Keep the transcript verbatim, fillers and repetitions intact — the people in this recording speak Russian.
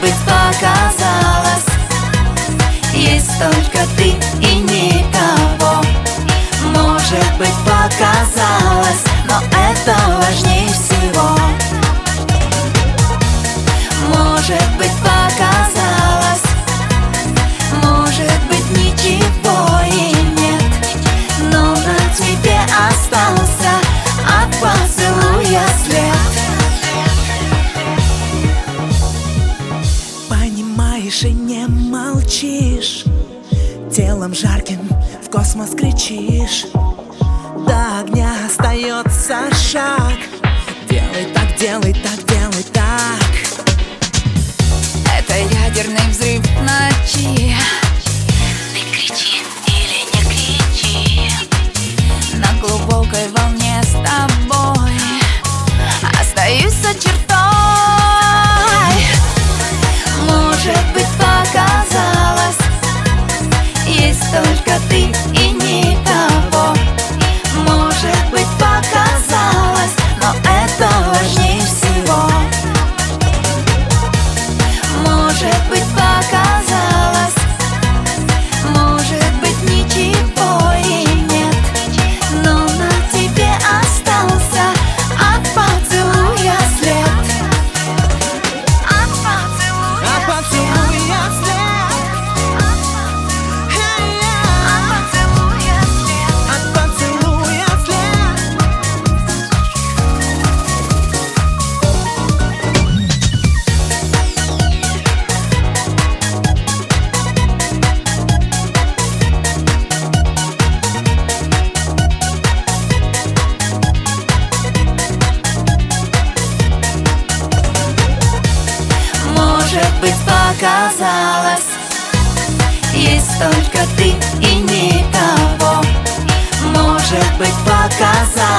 быть, показалось. Есть только ты и никого. Может быть, показалось, но это важнее всего. Может быть, показалось, может быть, ничего и нет, но на тебе остался от поцелуя след. Понимаешь и не молчишь, телом жарким в космос кричишь. До огня остается шаг. Делай так, делай так, делай так. Это ядерный взрыв в ночи. Ты кричи или не кричи. На глубокой волне с тобой остаюсь за чертой. Может быть, показалось, есть только ты и никого. Может быть, показалось, но это важнее всего. Может быть, показалось, может быть, ничего и нет, но на тебе остался от поцелуя след. От поцелуя От поцелуя след. От поцелуя след. От поцелуя след. Может быть, показалось, есть только ты и никого. Может быть, показалось,